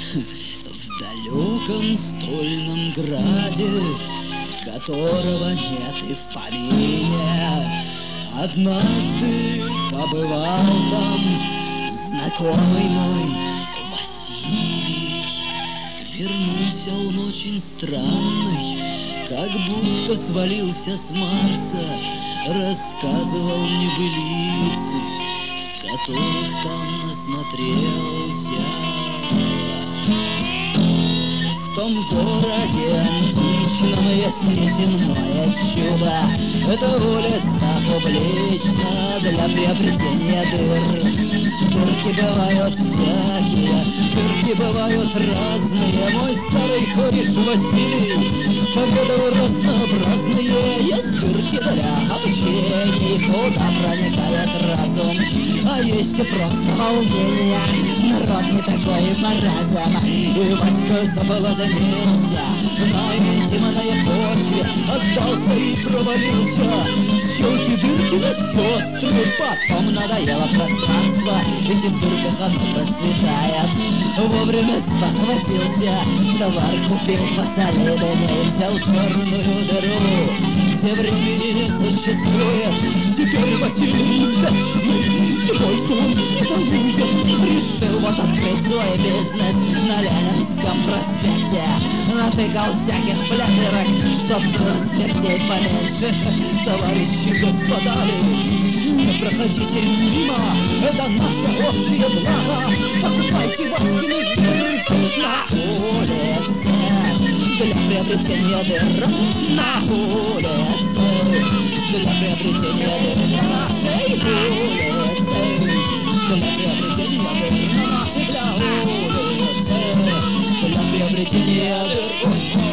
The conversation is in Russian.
В далеком стольном граде, которого нет и в помине, однажды побывал там знакомый мой Василий. Вернулся он очень странный, как будто свалился с Марса. Рассказывал мне былицы, которых там насмотрелся. В том городе античном есть неземное чудо. Это улица публична для приобретения дыр. Дырки бывают всякие, дырки бывают разные. Мой старый кореш Василий поведал разнообразные. Есть дырки для общения, куда проникает разум, а есть и просто волнение. Народ не такой маразм. И Васька забыл женился на интимной почве, отдался и провалился. Щелки дырки на сестры, потом надоело пространство, ведь в дырках оно процветает. Вовремя спохватился, товар купил посолиднее, взял черную дыру, где времени не существует. Теперь Василий вечный, больше он не воюет. Решил вот открыть свой бизнес на Ленинском проспекте. Натыкал всяких плятерок, чтоб смертей поменьше. Товарищи господали, не проходите мимо, это наше общее благо. Покупайте Васькины дырки на улице для приобретения дыр. На улице для приобретения дыр на нашей улице. Для приобретения дыр на нашей улице. Для приобретения дыр.